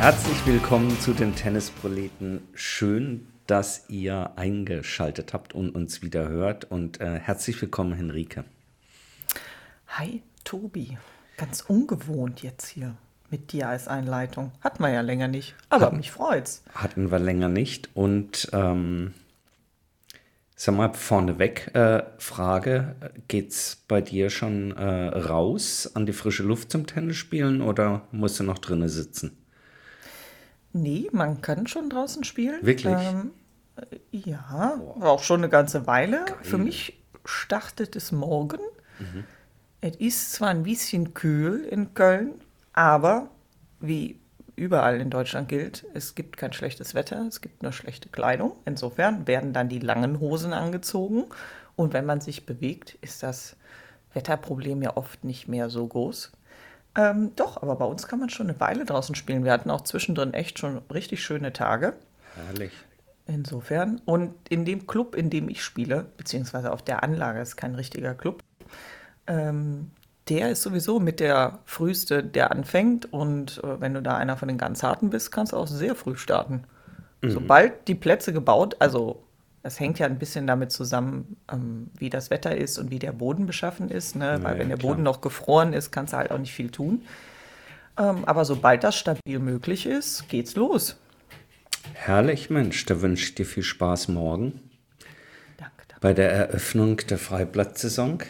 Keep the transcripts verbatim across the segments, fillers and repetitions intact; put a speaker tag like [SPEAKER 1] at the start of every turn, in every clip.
[SPEAKER 1] Herzlich willkommen zu den Tennisproleten. Schön, dass ihr eingeschaltet habt und uns wieder hört. Und äh, herzlich willkommen, Henrike.
[SPEAKER 2] Hi, Tobi. Ganz ungewohnt jetzt hier mit dir als Einleitung. Hatten wir ja länger nicht, aber
[SPEAKER 1] Hatten,
[SPEAKER 2] mich freut's.
[SPEAKER 1] hatten wir länger nicht. Und ähm, sag mal, vorneweg, äh, Frage, geht's bei dir schon äh, raus an die frische Luft zum Tennisspielen oder musst du noch drinnen sitzen?
[SPEAKER 2] Nee, man kann schon draußen spielen.
[SPEAKER 1] Wirklich?
[SPEAKER 2] Ähm, ja,
[SPEAKER 1] Boah,
[SPEAKER 2] auch schon eine ganze Weile. Für
[SPEAKER 1] geil.
[SPEAKER 2] mich startet es morgen. Es ist zwar ein bisschen kühl in Köln, aber wie überall in Deutschland gilt, es gibt kein schlechtes Wetter, es gibt nur schlechte Kleidung. Insofern werden dann die langen Hosen angezogen. Und wenn man sich bewegt, ist das Wetterproblem ja oft nicht mehr so groß. Ähm, doch, aber bei uns kann man schon eine Weile draußen spielen. Wir hatten auch zwischendrin echt schon richtig schöne Tage.
[SPEAKER 1] Herrlich.
[SPEAKER 2] Insofern. Und in dem Club, in dem ich spiele, beziehungsweise auf der Anlage, ist kein richtiger Club, ähm, der ist sowieso mit der früheste, der anfängt. Und äh, wenn du da einer von den ganz harten bist, kannst du auch sehr früh starten.
[SPEAKER 1] Mhm.
[SPEAKER 2] Sobald die Plätze gebaut, also es hängt ja ein bisschen damit zusammen, ähm, wie das Wetter ist und wie der Boden beschaffen ist, ne? Weil
[SPEAKER 1] Naja,
[SPEAKER 2] wenn der
[SPEAKER 1] klar.
[SPEAKER 2] Boden noch gefroren ist, kannst du halt auch nicht viel tun. Ähm, aber sobald das stabil möglich ist, geht's los.
[SPEAKER 1] Herrlich, Mensch, da wünsche ich dir viel Spaß morgen
[SPEAKER 2] Danke,
[SPEAKER 1] bei
[SPEAKER 2] danke.
[SPEAKER 1] der Eröffnung der Freiblatt-Saison.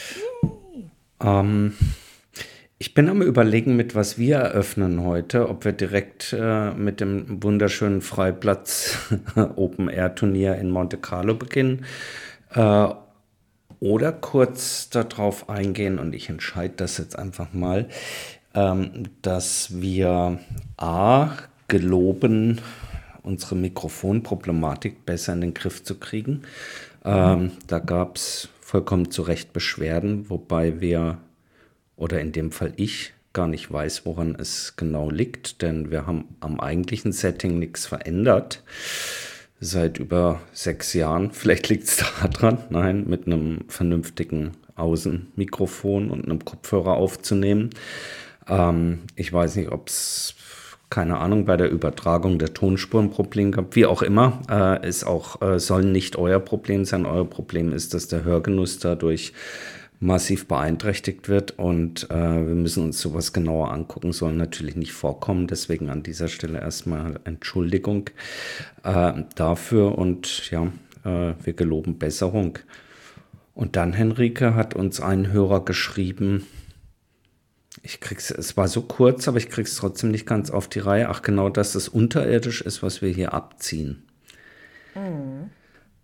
[SPEAKER 1] Ähm, ich bin am Überlegen, mit was wir eröffnen heute, ob wir direkt äh, mit dem wunderschönen Freiplatz Open-Air-Turnier in Monte Carlo beginnen äh, oder kurz darauf eingehen, und ich entscheide das jetzt einfach mal, ähm, dass wir A, geloben, unsere Mikrofonproblematik besser in den Griff zu kriegen. Ähm, da gab es vollkommen zu Recht Beschwerden, wobei wir, oder in dem Fall ich, gar nicht weiß, woran es genau liegt, denn wir haben am eigentlichen Setting nichts verändert. Seit über sechs Jahren. Vielleicht liegt es daran, nein, mit einem vernünftigen Außenmikrofon und einem Kopfhörer aufzunehmen. Ähm, ich weiß nicht, ob es, keine Ahnung, bei der Übertragung der Tonspur ein Problem gab. Wie auch immer, äh, ist auch, äh, soll nicht euer Problem sein. Euer Problem ist, dass der Hörgenuss dadurch massiv beeinträchtigt wird, und äh, wir müssen uns sowas genauer angucken, soll natürlich nicht vorkommen. Deswegen an dieser Stelle erstmal Entschuldigung äh, dafür, und ja, äh, wir geloben Besserung. Und dann, Henrike, hat uns ein Hörer geschrieben, ich krieg's, es war so kurz, aber ich krieg's trotzdem nicht ganz auf die Reihe. Ach genau, dass es unterirdisch ist, was wir hier abziehen.
[SPEAKER 2] Mhm.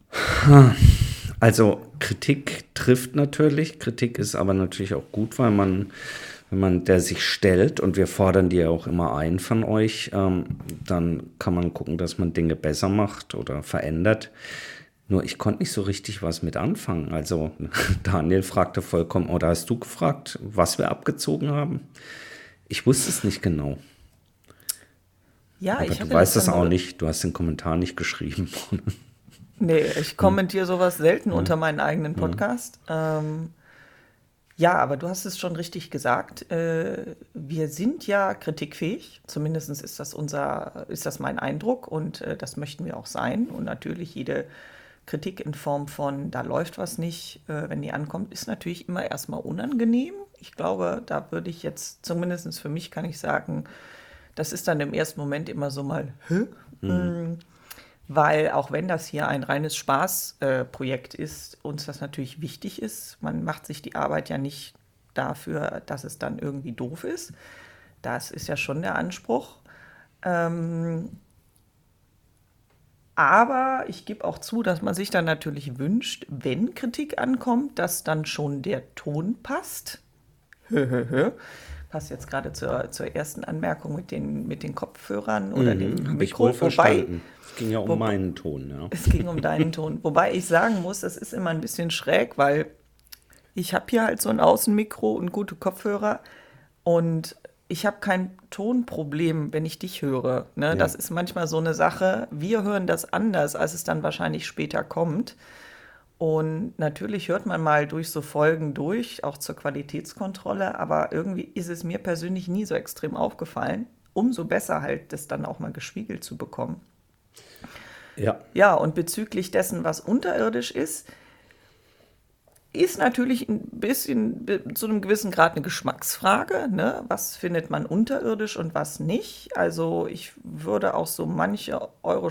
[SPEAKER 1] Also Kritik trifft natürlich, Kritik ist aber natürlich auch gut, weil man, wenn man der sich stellt, und wir fordern die ja auch immer ein von euch, ähm, dann kann man gucken, dass man Dinge besser macht oder verändert. Nur ich konnte nicht so richtig was mit anfangen. Also Daniel fragte vollkommen, oder hast du gefragt, was wir abgezogen haben? Ich wusste es nicht genau.
[SPEAKER 2] Ja,
[SPEAKER 1] Aber
[SPEAKER 2] ich
[SPEAKER 1] du
[SPEAKER 2] hatte das
[SPEAKER 1] weißt
[SPEAKER 2] ja
[SPEAKER 1] es auch
[SPEAKER 2] nur.
[SPEAKER 1] nicht. Du hast den Kommentar nicht geschrieben.
[SPEAKER 2] Nee, ich kommentiere sowas selten
[SPEAKER 1] Ja,
[SPEAKER 2] unter meinen eigenen
[SPEAKER 1] ja.
[SPEAKER 2] Podcast. Ähm, Ja, aber du hast es schon richtig gesagt. Äh, wir sind ja kritikfähig. Zumindest ist das unser, ist das mein Eindruck, und äh, das möchten wir auch sein. Und natürlich jede Kritik in Form von, da läuft was nicht, äh, wenn die ankommt, ist natürlich immer erstmal unangenehm. Ich glaube, da würde ich jetzt, zumindest für mich kann ich sagen, das ist dann im ersten Moment immer so mal, hä?
[SPEAKER 1] Hm.
[SPEAKER 2] Mm, Weil auch wenn das hier ein reines Spaßprojekt äh, Projekt ist, uns das natürlich wichtig ist. Man macht sich die Arbeit ja nicht dafür, dass es dann irgendwie doof ist. Das ist ja schon der Anspruch. Ähm, aber ich gebe auch zu, dass man sich dann natürlich wünscht, wenn Kritik ankommt, dass dann schon der Ton passt. Hö, hö, hö. Passt jetzt gerade zur, zur ersten Anmerkung mit den, mit den Kopfhörern oder
[SPEAKER 1] Mhm,
[SPEAKER 2] dem
[SPEAKER 1] habe ich wohl
[SPEAKER 2] Mikro. Wobei,
[SPEAKER 1] verstanden. Es ging ja um
[SPEAKER 2] wo,
[SPEAKER 1] meinen Ton, ja.
[SPEAKER 2] es ging um deinen Ton. Wobei ich sagen muss, das ist immer ein bisschen schräg, weil ich habe hier halt so ein Außenmikro und gute Kopfhörer, und ich habe kein Tonproblem, wenn ich dich höre. Ne?
[SPEAKER 1] Ja.
[SPEAKER 2] Das ist manchmal so eine Sache. Wir hören das anders, als es dann wahrscheinlich später kommt. Und natürlich hört man mal durch so Folgen durch, auch zur Qualitätskontrolle, aber irgendwie ist es mir persönlich nie so extrem aufgefallen. umso besser halt, das dann auch mal gespiegelt zu bekommen.
[SPEAKER 1] Ja.
[SPEAKER 2] Ja, und bezüglich dessen, was unterirdisch ist, ist natürlich ein bisschen zu einem gewissen Grad eine Geschmacksfrage, ne? Was findet man unterirdisch und was nicht? Also ich würde auch so manche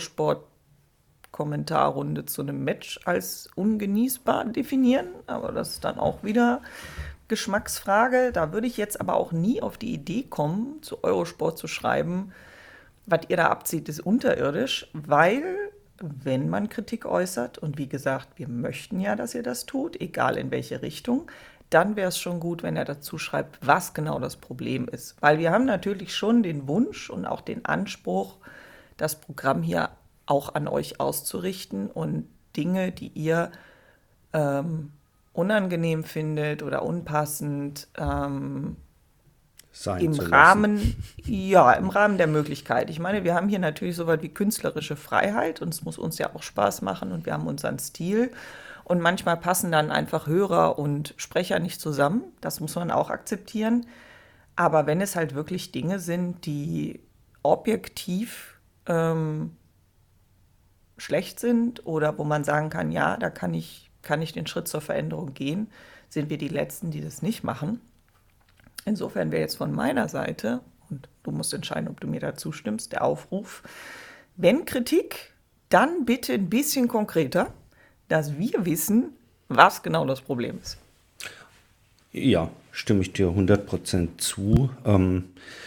[SPEAKER 2] Eurosport-Kommentarrunde zu einem Match als ungenießbar definieren, aber das ist dann auch wieder Geschmacksfrage. Da würde ich jetzt aber auch nie auf die Idee kommen, zu Eurosport zu schreiben, was ihr da abzieht, ist unterirdisch, weil wenn man Kritik äußert, und wie gesagt, wir möchten ja, dass ihr das tut, egal in welche Richtung, dann wäre es schon gut, wenn er dazu schreibt, was genau das Problem ist. Weil wir haben natürlich schon den Wunsch und auch den Anspruch, das Programm hier auch an euch auszurichten und Dinge, die ihr ähm, unangenehm findet oder unpassend, ähm,
[SPEAKER 1] Sein
[SPEAKER 2] Im
[SPEAKER 1] zu lassen.
[SPEAKER 2] Rahmen, ja, im Rahmen der Möglichkeit. Ich meine, wir haben hier natürlich so weit wie künstlerische Freiheit und es muss uns ja auch Spaß machen und wir haben unseren Stil. Und manchmal passen dann einfach Hörer und Sprecher nicht zusammen. Das muss man auch akzeptieren. Aber wenn es halt wirklich Dinge sind, die objektiv ähm, schlecht sind oder wo man sagen kann, ja, da kann ich, kann ich den Schritt zur Veränderung gehen, sind wir die Letzten, die das nicht machen. Insofern wäre jetzt von meiner Seite, und du musst entscheiden, ob du mir da zustimmst, der Aufruf, wenn Kritik, dann bitte ein bisschen konkreter, dass wir wissen, was genau das Problem ist.
[SPEAKER 1] Ja, stimme ich dir hundert Prozent zu. Ähm,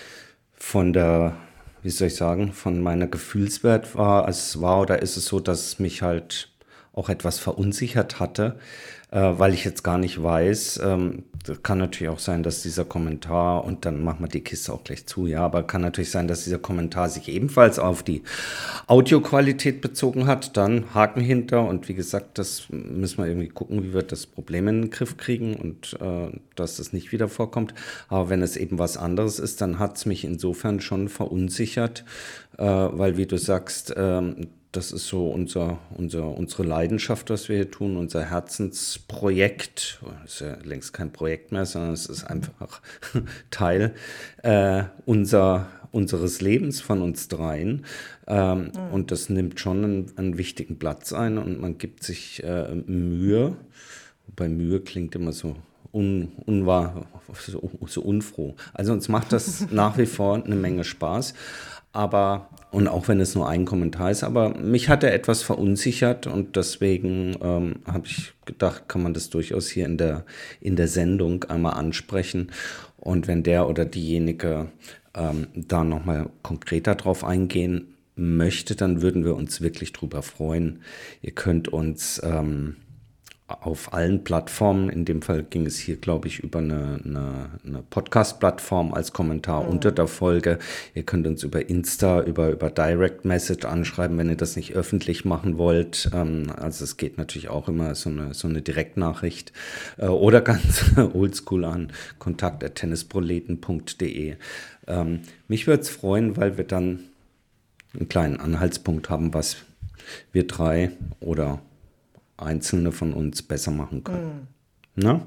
[SPEAKER 1] von der, wie soll ich sagen, von meiner Gefühlswert war es war oder ist es so, dass es mich halt auch etwas verunsichert hatte, äh, weil ich jetzt gar nicht weiß, ähm, das kann natürlich auch sein, dass dieser Kommentar, und dann machen wir die Kiste auch gleich zu, ja, aber kann natürlich sein, dass dieser Kommentar sich ebenfalls auf die Audioqualität bezogen hat, dann Haken hinter und wie gesagt, das müssen wir irgendwie gucken, wie wir das Problem in den Griff kriegen und äh, dass das nicht wieder vorkommt, aber wenn es eben was anderes ist, dann hat es mich insofern schon verunsichert, äh, weil wie du sagst, ähm, das ist so unser, unser, unsere Leidenschaft, was wir hier tun, unser Herzensprojekt. Das ist ja längst kein Projekt mehr, sondern es ist einfach Teil äh, unser, unseres Lebens von uns dreien. Ähm, mhm. Und das nimmt schon einen, einen wichtigen Platz ein und man gibt sich äh, Mühe. Wobei Mühe klingt immer so un, unwahr, so, so unfroh. Also uns macht das nach wie vor eine Menge Spaß. Aber, und auch wenn es nur ein Kommentar ist, aber mich hat er etwas verunsichert und deswegen ähm, habe ich gedacht, kann man das durchaus hier in der, in der Sendung einmal ansprechen. Und wenn der oder diejenige ähm, da nochmal konkreter drauf eingehen möchte, dann würden wir uns wirklich drüber freuen. Ihr könnt uns ähm, auf allen Plattformen, in dem Fall ging es hier, glaube ich, über eine, eine, eine Podcast-Plattform als Kommentar mhm. unter der Folge. Ihr könnt uns über Insta, über, über Direct Message anschreiben, wenn ihr das nicht öffentlich machen wollt. Ähm, also es geht natürlich auch immer so eine, so eine Direktnachricht äh, oder ganz oldschool an kontakt at tennisproleten punkt de. Ähm, mich würde es freuen, weil wir dann einen kleinen Anhaltspunkt haben, was wir drei oder Einzelne von uns besser machen können. Mm. Na?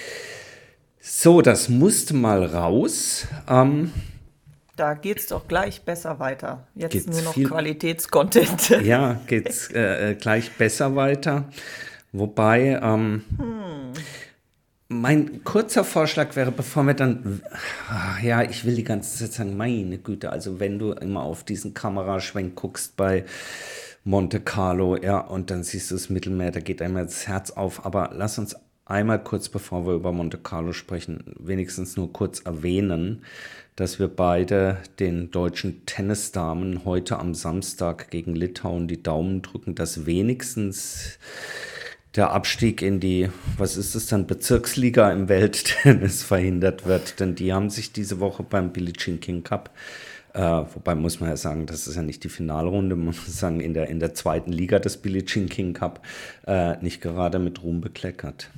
[SPEAKER 1] So, das musste mal raus. Ähm,
[SPEAKER 2] da geht es doch gleich besser weiter. Jetzt nur noch viel, Qualitätscontent.
[SPEAKER 1] Ja, geht es äh, gleich besser weiter. Wobei, ähm, hm. mein kurzer Vorschlag wäre, bevor wir dann, ach, ja, ich will die ganze Zeit sagen, meine Güte, also wenn du immer auf diesen Kameraschwenk guckst bei Monte Carlo, ja, und dann siehst du das Mittelmeer, da geht einem das Herz auf. Aber lass uns einmal kurz, bevor wir über Monte Carlo sprechen, wenigstens nur kurz erwähnen, dass wir beide den deutschen Tennisdamen heute am Samstag gegen Litauen die Daumen drücken, dass wenigstens der Abstieg in die, was ist es dann, Bezirksliga im Welttennis verhindert wird. Denn die haben sich diese Woche beim Billie Jean King Cup Uh, wobei muss man ja sagen, das ist ja nicht die Finalrunde, man muss sagen, in der, in der zweiten Liga des Billie Jean King Cup uh, nicht gerade mit Ruhm bekleckert.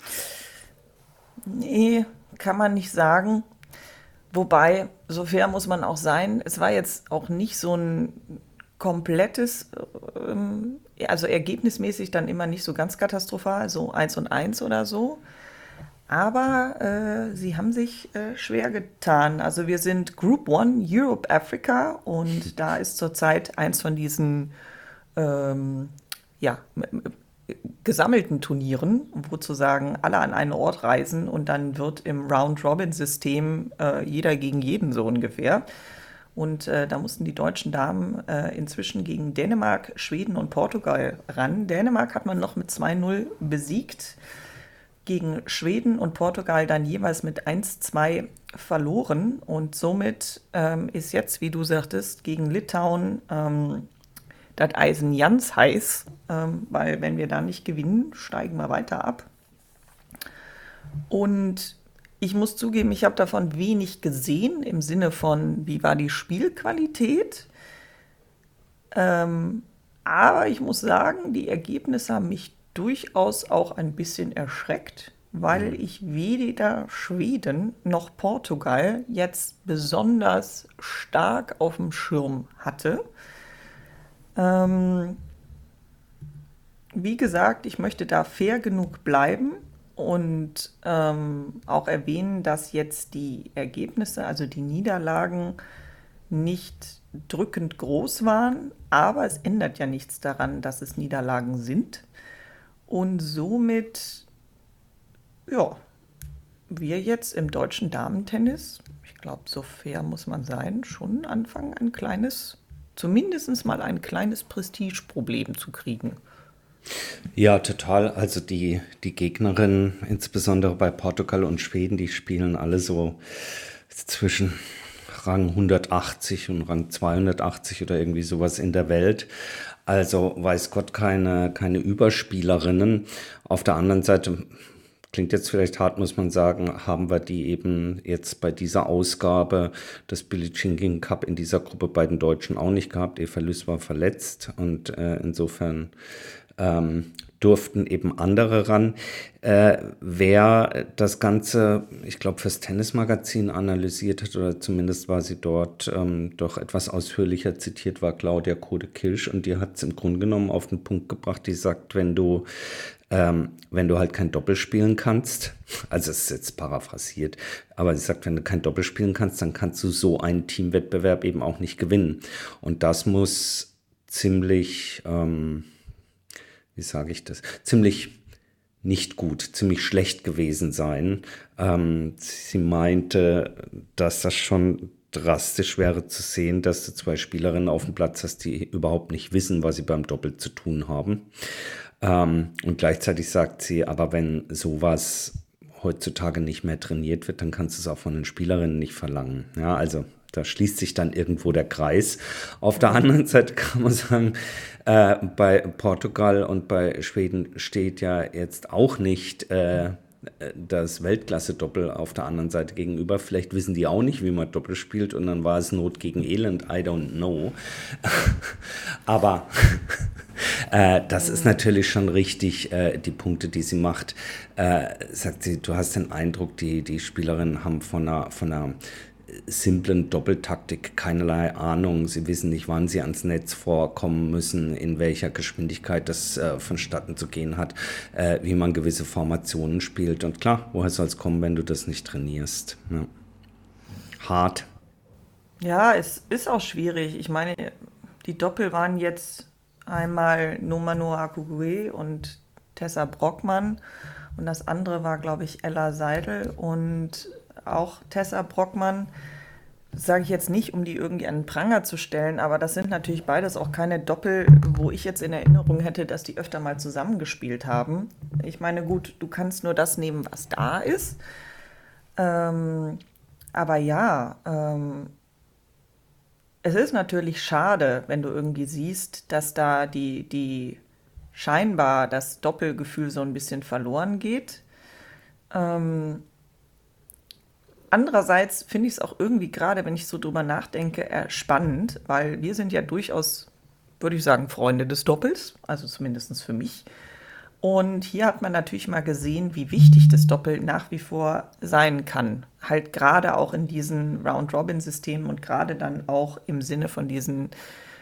[SPEAKER 2] Nee, kann man nicht sagen. Wobei, so fair muss man auch sein, es war jetzt auch nicht so ein komplettes, ähm, also ergebnismäßig dann immer nicht so ganz katastrophal, so eins und eins oder so. Aber äh, sie haben sich äh, schwer getan. Also wir sind Group One Europe Africa und da ist zurzeit eins von diesen ähm, ja, m- m- gesammelten Turnieren, wo sozusagen alle an einen Ort reisen und dann wird im Round-Robin-System äh, jeder gegen jeden so ungefähr. Und äh, da mussten die deutschen Damen äh, inzwischen gegen Dänemark, Schweden und Portugal ran. Dänemark hat man noch mit zwei null besiegt, gegen Schweden und Portugal dann jeweils mit eins zwei verloren. Und somit ähm, ist jetzt, wie du sagtest, gegen Litauen ähm, das Eisen ganz heiß, ähm, weil wenn wir da nicht gewinnen, steigen wir weiter ab. Und ich muss zugeben, ich habe davon wenig gesehen im Sinne von, wie war die Spielqualität. Ähm, aber ich muss sagen, die Ergebnisse haben mich durchaus auch ein bisschen erschreckt, weil ich weder Schweden noch Portugal jetzt besonders stark auf dem Schirm hatte. Ähm, Wie gesagt, ich möchte da fair genug bleiben und ähm, auch erwähnen, dass jetzt die Ergebnisse, also die Niederlagen, nicht drückend groß waren, aber es ändert ja nichts daran, dass es Niederlagen sind. Und somit, ja, wir jetzt im deutschen Damentennis, ich glaube, so fair muss man sein, schon anfangen, ein kleines, zumindest mal ein kleines Prestigeproblem zu kriegen.
[SPEAKER 1] Ja, total. Also die, die Gegnerinnen, insbesondere bei Portugal und Schweden, die spielen alle so zwischen Rang hundertachtzig und Rang zweihundertachtzig oder irgendwie sowas in der Welt. Also weiß Gott keine, keine Überspielerinnen. Auf der anderen Seite, klingt jetzt vielleicht hart, muss man sagen, haben wir die eben jetzt bei dieser Ausgabe des Billie Jean King Cup in dieser Gruppe bei den Deutschen auch nicht gehabt. Eva Lys war verletzt und äh, insofern ähm, durften eben andere ran. Äh, wer das Ganze, ich glaube, fürs Tennismagazin analysiert hat, oder zumindest war sie dort ähm, doch etwas ausführlicher zitiert, war Claudia Kode-Kilsch, und die hat es im Grunde genommen auf den Punkt gebracht, die sagt, wenn du ähm, wenn du halt kein Doppel spielen kannst, also es ist jetzt paraphrasiert, aber sie sagt, wenn du kein Doppel spielen kannst, dann kannst du so einen Teamwettbewerb eben auch nicht gewinnen. Und das muss ziemlich, ähm, wie sage ich das, ziemlich nicht gut, ziemlich schlecht gewesen sein. Ähm, sie meinte, dass das schon drastisch wäre zu sehen, dass du zwei Spielerinnen auf dem Platz hast, die überhaupt nicht wissen, was sie beim Doppel zu tun haben. Ähm, und gleichzeitig sagt sie, aber wenn sowas heutzutage nicht mehr trainiert wird, dann kannst du es auch von den Spielerinnen nicht verlangen. Ja, also da schließt sich dann irgendwo der Kreis. Auf der anderen Seite kann man sagen, äh, bei Portugal und bei Schweden steht ja jetzt auch nicht äh, das Weltklasse-Doppel auf der anderen Seite gegenüber. Vielleicht wissen die auch nicht, wie man Doppel spielt, und dann war es Not gegen Elend, I don't know. Aber äh, das ist natürlich schon richtig, äh, die Punkte, die sie macht. Äh, sagt sie, du hast den Eindruck, die, die Spielerinnen haben von einer, von einer simplen Doppeltaktik keinerlei Ahnung. Sie wissen nicht, wann sie ans Netz vorkommen müssen, in welcher Geschwindigkeit das äh, vonstatten zu gehen hat, äh, wie man gewisse Formationen spielt. Und klar, woher soll es kommen, wenn du das nicht trainierst? Ja. Hart.
[SPEAKER 2] Ja, es ist auch schwierig. Ich meine, die Doppel waren jetzt einmal Nomano Akugwe und Tessa Brockmann und das andere war, glaube ich, Ella Seidel und auch Tessa Brockmann. Das sage ich jetzt nicht, um die irgendwie an den Pranger zu stellen, aber das sind natürlich beides auch keine Doppel, wo ich jetzt in Erinnerung hätte, dass die öfter mal zusammengespielt haben. Ich meine, gut, du kannst nur das nehmen, was da ist. Ähm, aber ja, ähm, es ist natürlich schade, wenn du irgendwie siehst, dass da die, die scheinbar das Doppelgefühl so ein bisschen verloren geht. Ähm, Andererseits finde ich es auch irgendwie gerade, wenn ich so drüber nachdenke, äh, spannend, weil wir sind ja durchaus, würde ich sagen, Freunde des Doppels, also zumindest für mich. Und hier hat man natürlich mal gesehen, wie wichtig das Doppel nach wie vor sein kann. Halt gerade auch in diesen Round-Robin-Systemen und gerade dann auch im Sinne von diesen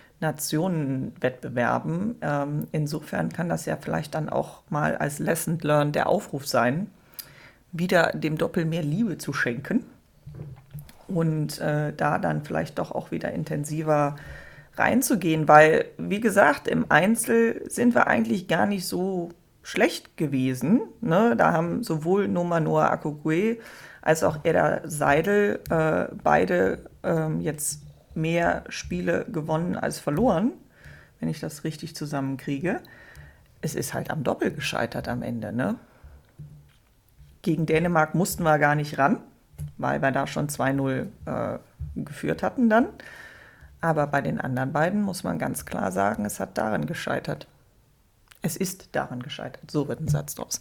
[SPEAKER 2] Nationenwettbewerben. Ähm, insofern kann das ja vielleicht dann auch mal als Lesson learned der Aufruf sein, wieder dem Doppel mehr Liebe zu schenken und äh, da dann vielleicht doch auch wieder intensiver reinzugehen, weil, wie gesagt, im Einzel sind wir eigentlich gar nicht so schlecht gewesen. Ne? Da haben sowohl Noma Noah Akogwe als auch Edda Seidel äh, beide ähm, jetzt mehr Spiele gewonnen als verloren, wenn ich das richtig zusammenkriege. Es ist halt am Doppel gescheitert am Ende. Ne? Gegen Dänemark mussten wir gar nicht ran, weil wir da schon zwei null äh, geführt hatten dann. Aber bei den anderen beiden muss man ganz klar sagen, es hat daran gescheitert. Es ist daran gescheitert. So wird ein Satz draus.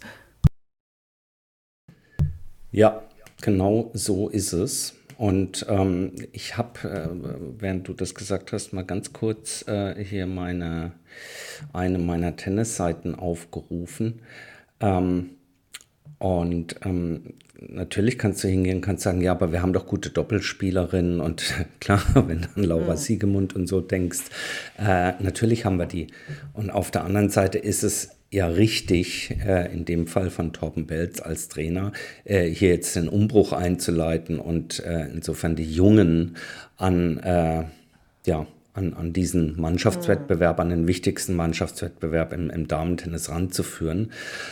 [SPEAKER 1] Ja, genau so ist es. Und ähm, ich habe, äh, während du das gesagt hast, mal ganz kurz äh, hier meine, eine meiner Tennisseiten aufgerufen. Ähm, und ähm, natürlich kannst du hingehen, kannst sagen, ja, aber wir haben doch gute Doppelspielerinnen. Und klar, wenn du an Laura mhm. Siegemund und so denkst, äh, natürlich haben wir die. Und auf der anderen Seite ist es ja richtig, äh, in dem Fall von Torben Belz als Trainer, äh, hier jetzt den Umbruch einzuleiten und äh, insofern die Jungen an, äh, ja, an, an diesen Mannschaftswettbewerb, an den wichtigsten Mannschaftswettbewerb im, im Damentennis ranzuführen.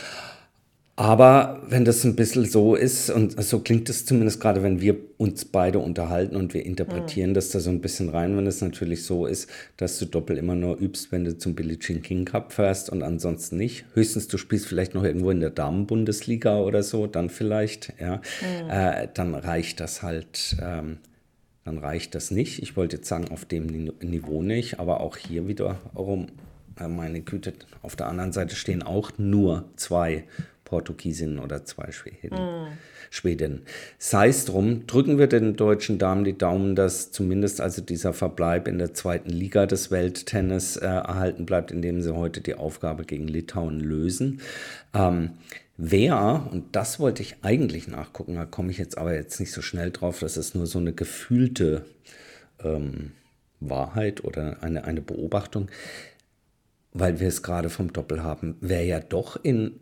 [SPEAKER 1] Aber wenn das ein bisschen so ist, und so klingt es zumindest gerade, wenn wir uns beide unterhalten und wir interpretieren mhm. das da so ein bisschen rein, wenn es natürlich so ist, dass du Doppel immer nur übst, wenn du zum Billie Jean King Cup fährst und ansonsten nicht. Höchstens du spielst vielleicht noch irgendwo in der Damenbundesliga oder so, dann vielleicht, ja, mhm. äh, dann reicht das halt, ähm, dann reicht das nicht. Ich wollte jetzt sagen, auf dem Niveau nicht, aber auch hier wiederum, äh, meine Güte, auf der anderen Seite stehen auch nur zwei Portugiesinnen oder zwei Schwedinnen. Mm. Schwedinnen. Sei es drum, drücken wir den deutschen Damen die Daumen, dass zumindest also dieser Verbleib in der zweiten Liga des Welttennis äh, erhalten bleibt, indem sie heute die Aufgabe gegen Litauen lösen. Ähm, wer, und das wollte ich eigentlich nachgucken, da komme ich jetzt aber jetzt nicht so schnell drauf, das ist nur so eine gefühlte ähm, Wahrheit oder eine, eine Beobachtung, weil wir es gerade vom Doppel haben, wer ja doch in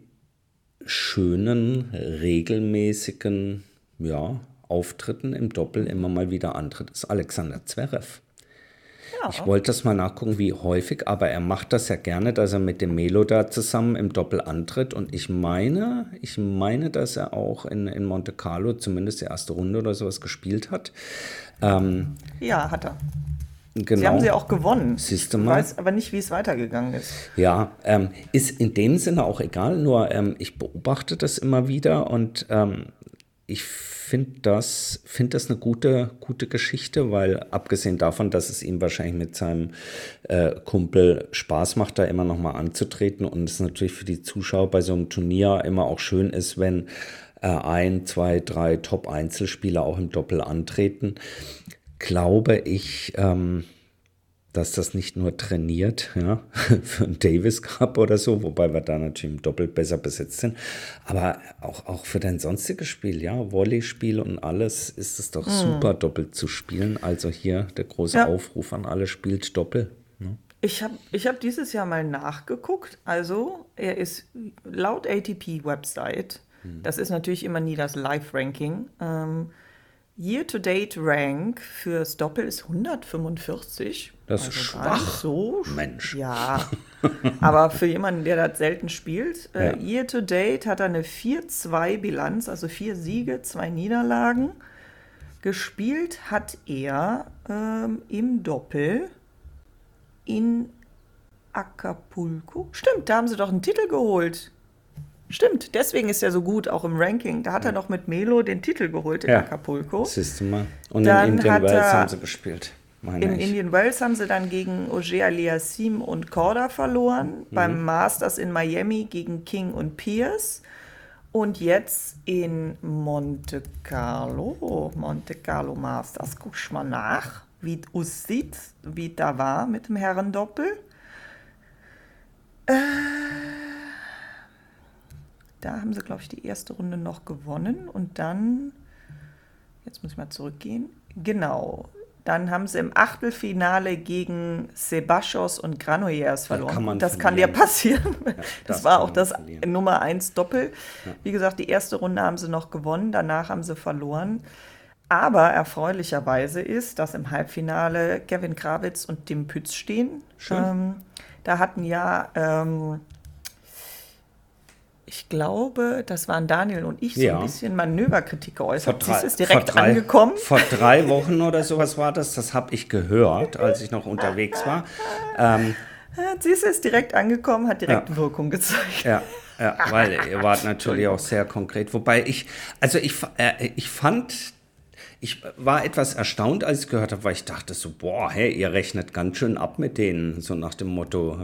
[SPEAKER 1] schönen, regelmäßigen ja, Auftritten im Doppel immer mal wieder antritt, ist Alexander Zverev. Ja. Ich wollte das mal nachgucken, wie häufig, aber er macht das ja gerne, dass er mit dem Melo da zusammen im Doppel antritt und ich meine, ich meine, dass er auch in, in Monte Carlo zumindest die erste Runde oder sowas gespielt hat. Ähm,
[SPEAKER 2] ja, hat er.
[SPEAKER 1] Genau.
[SPEAKER 2] Sie haben sie auch gewonnen.
[SPEAKER 1] Siehst du
[SPEAKER 2] mal.
[SPEAKER 1] mal.
[SPEAKER 2] Ich weiß aber nicht, wie es weitergegangen ist.
[SPEAKER 1] Ja, ähm, ist in dem Sinne auch egal, nur ähm, ich beobachte das immer wieder und ähm, ich finde das, find das eine gute, gute Geschichte, weil abgesehen davon, dass es ihm wahrscheinlich mit seinem äh, Kumpel Spaß macht, da immer noch mal anzutreten und es natürlich für die Zuschauer bei so einem Turnier immer auch schön ist, wenn äh, ein, zwei, drei Top-Einzelspieler auch im Doppel antreten, glaube ich, ähm, dass das nicht nur trainiert, ja, für einen Davis Cup oder so, wobei wir da natürlich im Doppel besser besetzt sind, aber auch, auch für dein sonstiges Spiel, ja, Volleyspiel und alles, ist es doch mm. super, Doppel zu spielen. Also hier der große ja. Aufruf an alle, spielt Doppel. Ne?
[SPEAKER 2] Ich habe ich hab dieses Jahr mal nachgeguckt, also er ist laut A T P-Website, hm. das ist natürlich immer nie das Live-Ranking, ähm, Year-to-Date-Rank fürs Doppel ist hundertfünfundvierzig.
[SPEAKER 1] Das ist
[SPEAKER 2] also
[SPEAKER 1] schwach.
[SPEAKER 2] So
[SPEAKER 1] Mensch.
[SPEAKER 2] Ja, aber für jemanden, der das selten spielt, ja. äh, Year-to-Date hat er eine vier zwei Bilanz, also vier Siege, zwei Niederlagen. Gespielt hat er ähm, im Doppel in Acapulco. Stimmt, da haben sie doch einen Titel geholt. Stimmt, deswegen ist er so gut, auch im Ranking. Da hat er noch mit Melo den Titel geholt in ja, Acapulco.
[SPEAKER 1] Siehst du mal. Und
[SPEAKER 2] dann
[SPEAKER 1] in Indian Wells haben sie gespielt.
[SPEAKER 2] In ich. Indian Wells haben sie dann gegen Auger Aliassime und Korda verloren. Mhm. Beim Masters in Miami gegen King und Pierce. Und jetzt in Monte Carlo, Monte Carlo Masters. Guck mal nach, wie es aussieht, wie es da war mit dem Herrendoppel. Äh... Da haben sie, glaube ich, die erste Runde noch gewonnen und dann, jetzt muss ich mal zurückgehen, genau, Dann haben sie im Achtelfinale gegen Sebastos und Granollers verloren.
[SPEAKER 1] kann man
[SPEAKER 2] das kann dir
[SPEAKER 1] verlieren.
[SPEAKER 2] passieren.
[SPEAKER 1] Ja,
[SPEAKER 2] das
[SPEAKER 1] das
[SPEAKER 2] war
[SPEAKER 1] kann
[SPEAKER 2] auch
[SPEAKER 1] man
[SPEAKER 2] das
[SPEAKER 1] verlieren.
[SPEAKER 2] Nummer eins Doppel.
[SPEAKER 1] Ja.
[SPEAKER 2] Wie gesagt, die erste Runde haben sie noch gewonnen, danach haben sie verloren. Aber erfreulicherweise ist, dass im Halbfinale Kevin Krawitz und Tim Pütz stehen.
[SPEAKER 1] Schön.
[SPEAKER 2] Ähm, da hatten ja, ähm, ich glaube, das waren Daniel und ich, so
[SPEAKER 1] Ja.
[SPEAKER 2] ein bisschen Manöverkritik geäußert.
[SPEAKER 1] Vor drei,
[SPEAKER 2] Sie ist direkt
[SPEAKER 1] vor drei,
[SPEAKER 2] angekommen.
[SPEAKER 1] Vor drei Wochen oder sowas war das. Das habe ich gehört, als ich noch unterwegs war. Ähm,
[SPEAKER 2] Sie ist direkt angekommen, hat direkt
[SPEAKER 1] Ja.
[SPEAKER 2] Wirkung gezeigt.
[SPEAKER 1] ja, ja, weil ihr wart natürlich auch sehr konkret. Wobei ich, also ich, äh, ich fand, ich war etwas erstaunt, als ich gehört habe, weil ich dachte so, boah, hey, ihr rechnet ganz schön ab mit denen, so nach dem Motto,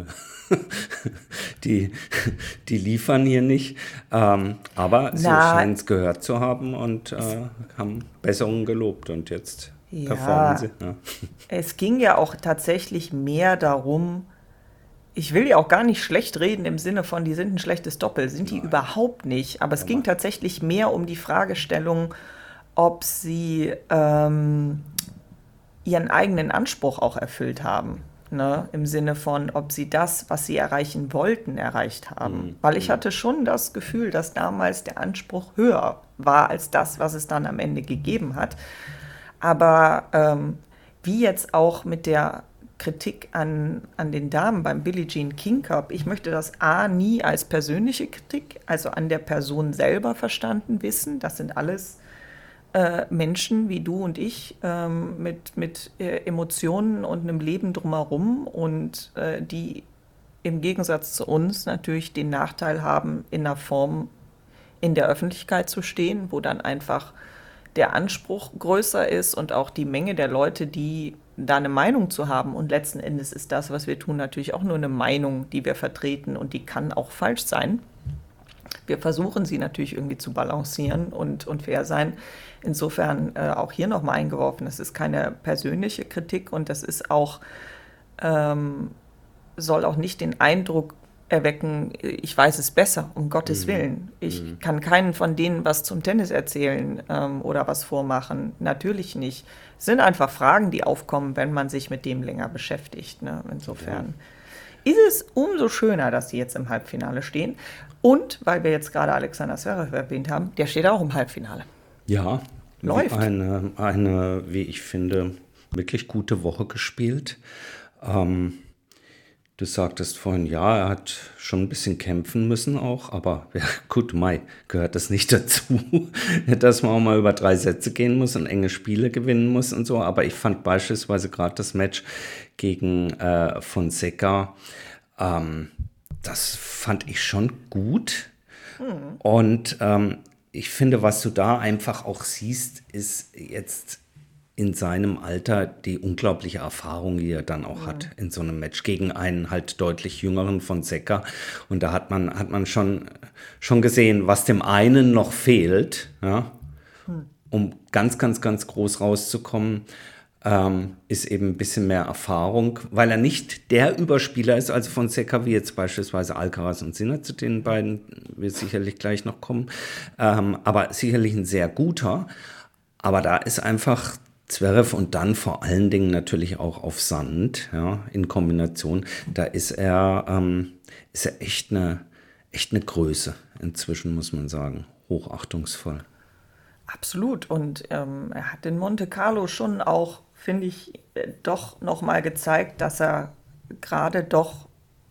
[SPEAKER 1] die, die liefern hier nicht. Ähm, aber so
[SPEAKER 2] Na.
[SPEAKER 1] scheint es gehört zu haben und äh, haben Besserungen gelobt und jetzt
[SPEAKER 2] Ja.
[SPEAKER 1] performen sie. Ja.
[SPEAKER 2] Es ging ja auch tatsächlich mehr darum, ich will ja auch gar nicht schlecht reden im Sinne von, die sind ein schlechtes Doppel, sind die überhaupt nicht. Aber es ging tatsächlich mehr um die Fragestellung, ob sie ähm, ihren eigenen Anspruch auch erfüllt haben. Ne? Im Sinne von, ob sie das, was sie erreichen wollten, erreicht haben.
[SPEAKER 1] Mhm.
[SPEAKER 2] Weil ich hatte schon das Gefühl, dass damals der Anspruch höher war als das, was es dann am Ende gegeben hat. Aber ähm, wie jetzt auch mit der Kritik an, an den Damen beim Billie Jean King Cup, ich möchte das A nie als persönliche Kritik, also an der Person selber verstanden wissen. Das sind alles äh, Menschen wie du und ich ähm, mit, mit äh, Emotionen und einem Leben drumherum und äh, die im Gegensatz zu uns natürlich den Nachteil haben, in einer Form in der Öffentlichkeit zu stehen, wo dann einfach der Anspruch größer ist und auch die Menge der Leute, die da eine Meinung zu haben. Und letzten Endes ist das, was wir tun, natürlich auch nur eine Meinung, die wir vertreten und die kann auch falsch sein. Wir versuchen sie natürlich irgendwie zu balancieren und, und fair sein. Insofern äh, auch hier nochmal eingeworfen, das ist keine persönliche Kritik und das ist auch, ähm, soll auch nicht den Eindruck erwecken, ich weiß es besser, um Gottes Willen. Ich kann keinen von denen was zum Tennis erzählen ähm, oder was vormachen. Natürlich nicht. Es sind einfach Fragen, die aufkommen, wenn man sich mit dem länger beschäftigt. Ne? Insofern ist es umso schöner, dass sie jetzt im Halbfinale stehen. Und, weil wir jetzt gerade Alexander Zverev erwähnt haben, der steht auch im Halbfinale.
[SPEAKER 1] Ja,
[SPEAKER 2] Läuft.
[SPEAKER 1] Eine, eine, wie ich finde, wirklich gute Woche gespielt. Ähm, Du sagtest vorhin, ja, er hat schon ein bisschen kämpfen müssen auch, aber ja, gut, Mai, gehört das nicht dazu, dass man auch mal über drei Sätze gehen muss und enge Spiele gewinnen muss und so. Aber ich fand beispielsweise gerade das Match gegen äh, Fonseca, ähm, das fand ich schon gut. Mhm. Und ähm, ich finde, was du da einfach auch siehst, ist jetzt in seinem Alter die unglaubliche Erfahrung, die er dann auch ja. hat in so einem Match gegen einen halt deutlich jüngeren Fonseca. Und da hat man, hat man schon, schon gesehen, was dem einen noch fehlt, ja, hm. um ganz, ganz, ganz groß rauszukommen, ähm, ist eben ein bisschen mehr Erfahrung, weil er nicht der Überspieler ist, also Fonseca, wie jetzt beispielsweise Alcaraz und Sinner, zu den beiden wir sicherlich gleich noch kommen, ähm, aber sicherlich ein sehr guter. Aber da ist einfach Zverev und dann vor allen Dingen natürlich auch auf Sand, ja, in Kombination, da ist er, ähm, ist er echt eine, echt eine Größe inzwischen, muss man sagen, hochachtungsvoll.
[SPEAKER 2] Absolut und ähm, er hat in Monte Carlo schon auch, finde ich, äh, doch nochmal gezeigt, dass er gerade doch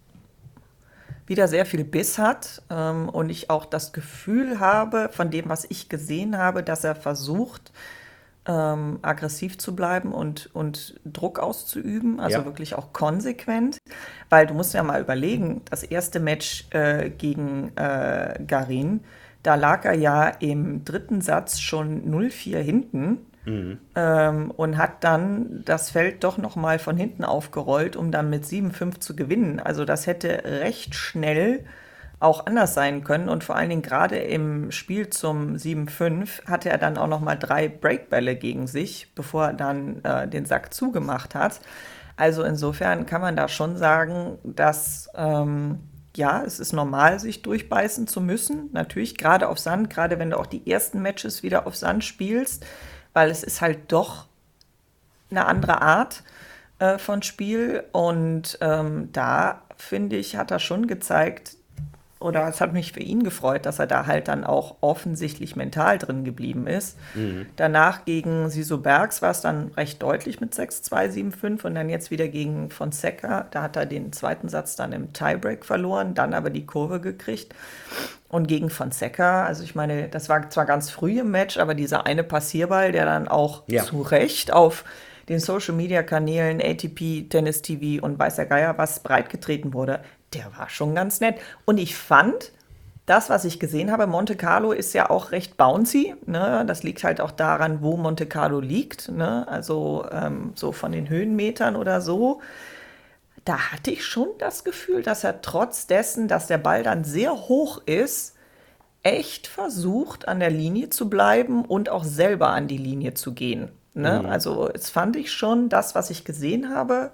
[SPEAKER 2] wieder sehr viel Biss hat ähm, und ich auch das Gefühl habe, von dem, was ich gesehen habe, dass er versucht, Ähm, aggressiv zu bleiben und, und Druck auszuüben, also
[SPEAKER 1] ja.
[SPEAKER 2] wirklich auch konsequent, weil du musst ja mal überlegen, das erste Match äh, gegen äh, Garin, da lag er ja im dritten Satz schon null vier hinten mhm. ähm, und hat dann das Feld doch nochmal von hinten aufgerollt, um dann mit sieben fünf zu gewinnen. Also das hätte recht schnell auch anders sein können und vor allen Dingen gerade im Spiel zum sieben fünf hatte er dann auch noch mal drei Breakbälle gegen sich, bevor er dann äh, den Sack zugemacht hat. Also insofern kann man da schon sagen, dass ähm, ja, es ist normal, sich durchbeißen zu müssen. Natürlich, gerade auf Sand, gerade wenn du auch die ersten Matches wieder auf Sand spielst, weil es ist halt doch eine andere Art äh, von Spiel. Und ähm, da, finde ich, hat er schon gezeigt, oder es hat mich für ihn gefreut, dass er da halt dann auch offensichtlich mental drin geblieben ist. Mhm. Danach gegen Siso Bergs war es dann recht deutlich mit sechs zwei, sieben fünf und dann jetzt wieder gegen Fonseca. Da hat er den zweiten Satz dann im Tiebreak verloren, dann aber die Kurve gekriegt. Und gegen Fonseca, also ich meine, das war zwar ganz früh im Match, aber dieser eine Passierball, der dann auch ja. zu Recht auf den Social-Media-Kanälen, A T P, Tennis T V und weiß der Geier was breitgetreten wurde, der war schon ganz nett. Und ich fand, das, was ich gesehen habe, Monte Carlo ist ja auch recht bouncy. Ne? Das liegt halt auch daran, wo Monte Carlo liegt. Ne? Also ähm, so von den Höhenmetern oder so. Da hatte ich schon das Gefühl, dass er trotz dessen, dass der Ball dann sehr hoch ist, echt versucht, an der Linie zu bleiben und auch selber an die Linie zu gehen. Ne? Mhm. Also jetzt fand ich schon das, was ich gesehen habe,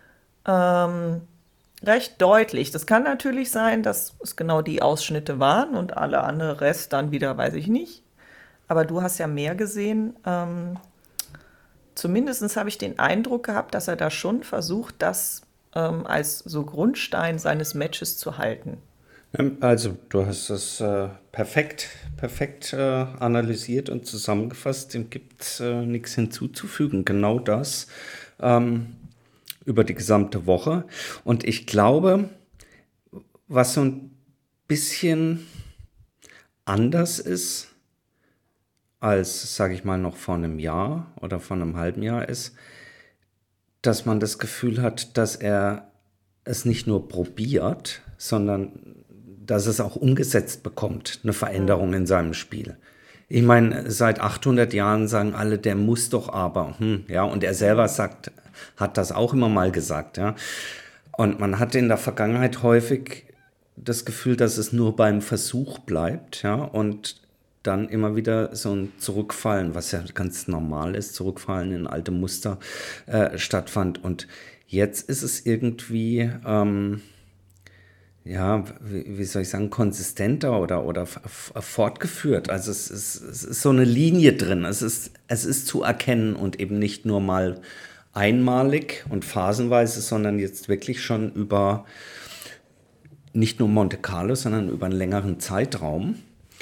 [SPEAKER 2] ähm, recht deutlich. Das kann natürlich sein, dass es genau die Ausschnitte waren und alle andere Rest dann wieder, weiß ich nicht. Aber du hast ja mehr gesehen. Ähm, zumindest habe ich den Eindruck gehabt, dass er da schon versucht, das ähm, als so Grundstein seines Matches zu halten.
[SPEAKER 1] Also du hast das äh, perfekt, perfekt äh, analysiert und zusammengefasst. Dem gibt es äh, nichts hinzuzufügen. Genau das. Ähm, über die gesamte Woche. Und ich glaube, was so ein bisschen anders ist, als, sage ich mal, noch vor einem Jahr oder vor einem halben Jahr ist, dass man das Gefühl hat, dass er es nicht nur probiert, sondern dass es auch umgesetzt bekommt, eine Veränderung in seinem Spiel. Ich meine, seit achthundert Jahren sagen alle, der muss doch aber. Hm, ja, und er selber sagt, hat das auch immer mal gesagt. Ja. Und man hatte in der Vergangenheit häufig das Gefühl, dass es nur beim Versuch bleibt. Ja, und dann immer wieder so ein Zurückfallen, was ja ganz normal ist, Zurückfallen in alte Muster äh, stattfand. Und jetzt ist es irgendwie... Ähm, ja, wie, wie soll ich sagen, konsistenter oder, oder f- fortgeführt. Also es ist, es ist so eine Linie drin. Es ist, es ist zu erkennen und eben nicht nur mal einmalig und phasenweise, sondern jetzt wirklich schon über nicht nur Monte Carlo, sondern über einen längeren Zeitraum.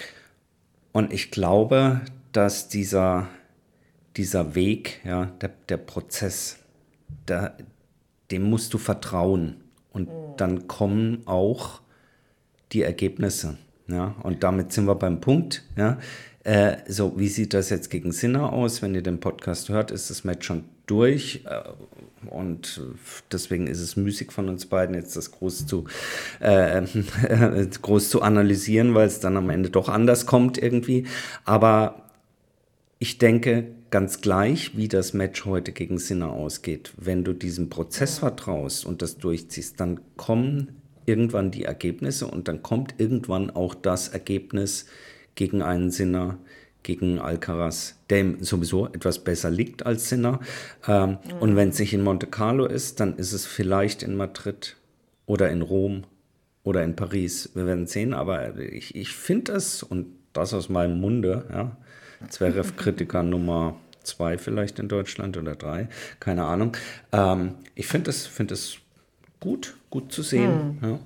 [SPEAKER 1] Und ich glaube, dass dieser, dieser Weg, ja, der, der Prozess, der, dem musst du vertrauen. Und dann kommen auch die Ergebnisse. Ja? Und damit sind wir beim Punkt. Ja? Äh, so, wie sieht das jetzt gegen Sinner aus? Wenn ihr den Podcast hört, ist das Match schon durch. Äh, und deswegen ist es müßig von uns beiden, jetzt das groß zu, äh, groß zu analysieren, weil es dann am Ende doch anders kommt irgendwie. Aber ich denke, ganz gleich, wie das Match heute gegen Sinner ausgeht, wenn du diesem Prozess vertraust und das durchziehst, dann kommen irgendwann die Ergebnisse und dann kommt irgendwann auch das Ergebnis gegen einen Sinner, gegen Alcaraz, der ihm sowieso etwas besser liegt als Sinner. Ähm, mhm. Und wenn es nicht in Monte Carlo ist, dann ist es vielleicht in Madrid oder in Rom oder in Paris. Wir werden sehen, aber ich, ich finde es, und das aus meinem Munde, ja, Zverev-Kritiker Nummer zwei vielleicht in Deutschland oder drei, keine Ahnung. Ähm, ich finde es find gut, gut zu sehen. Hm. Ja.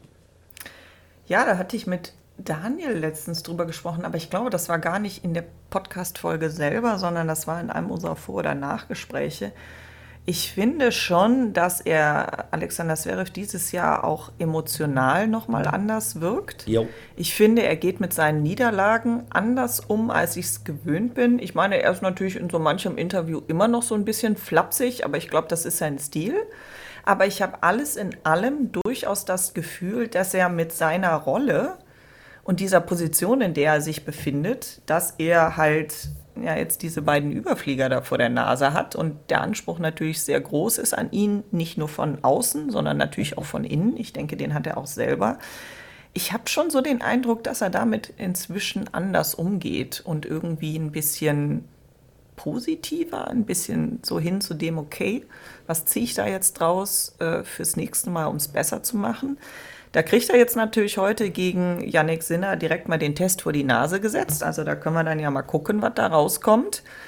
[SPEAKER 2] ja, da hatte ich mit Daniel letztens drüber gesprochen, aber ich glaube, das war gar nicht in der Podcast-Folge selber, sondern das war in einem unserer Vor- oder Nachgespräche. Ich finde schon, dass er, Alexander Zverev, dieses Jahr auch emotional nochmal anders wirkt. Jo. Ich finde, er geht mit seinen Niederlagen anders um, als ich es gewöhnt bin. Ich meine, er ist natürlich in so manchem Interview immer noch so ein bisschen flapsig, aber ich glaube, das ist sein Stil. Aber ich habe alles in allem durchaus das Gefühl, dass er mit seiner Rolle und dieser Position, in der er sich befindet, dass er halt ja jetzt diese beiden Überflieger da vor der Nase hat und der Anspruch natürlich sehr groß ist an ihn, nicht nur von außen, sondern natürlich auch von innen. Ich denke, den hat er auch selber. Ich habe schon so den Eindruck, dass er damit inzwischen anders umgeht und irgendwie ein bisschen positiver, ein bisschen so hin zu dem, okay, was ziehe ich da jetzt draus äh, fürs nächste Mal, um es besser zu machen? Da kriegt er jetzt natürlich heute gegen Jannik Sinner direkt mal den Test vor die Nase gesetzt. Also da können wir dann ja mal gucken, was da rauskommt.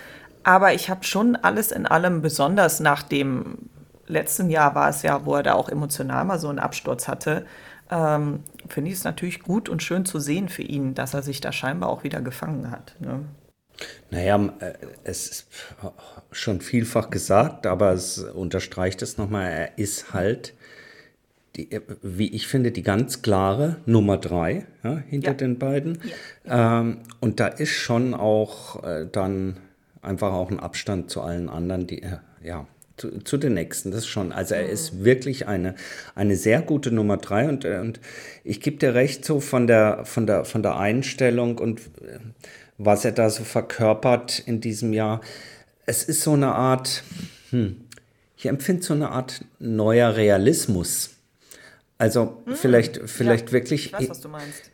[SPEAKER 2] Aber ich habe schon alles in allem, besonders nach dem letzten Jahr war es ja, wo er da auch emotional mal so einen Absturz hatte, ähm, finde ich es natürlich gut und schön zu sehen für ihn, dass er sich da scheinbar auch wieder gefangen hat. Ne?
[SPEAKER 1] Naja, äh, es ist schon vielfach gesagt, aber es unterstreicht es nochmal, er ist halt, die, wie ich finde, die ganz klare Nummer drei, ja, hinter
[SPEAKER 2] Ja.
[SPEAKER 1] den beiden.
[SPEAKER 2] Ja.
[SPEAKER 1] Ähm, und da ist schon auch äh, dann einfach auch ein Abstand zu allen anderen, die, äh, ja, zu, zu den nächsten, das schon. Also er ist wirklich eine, eine sehr gute Nummer drei und, äh, und ich gebe dir recht, so von der, von der, von der Einstellung und äh, was er da so verkörpert in diesem Jahr. Es ist so eine Art, hm, ich empfinde so eine Art neuer Realismus. Also vielleicht, vielleicht
[SPEAKER 2] Ja, ich
[SPEAKER 1] wirklich,
[SPEAKER 2] weiß,
[SPEAKER 1] ich
[SPEAKER 2] was du meinst.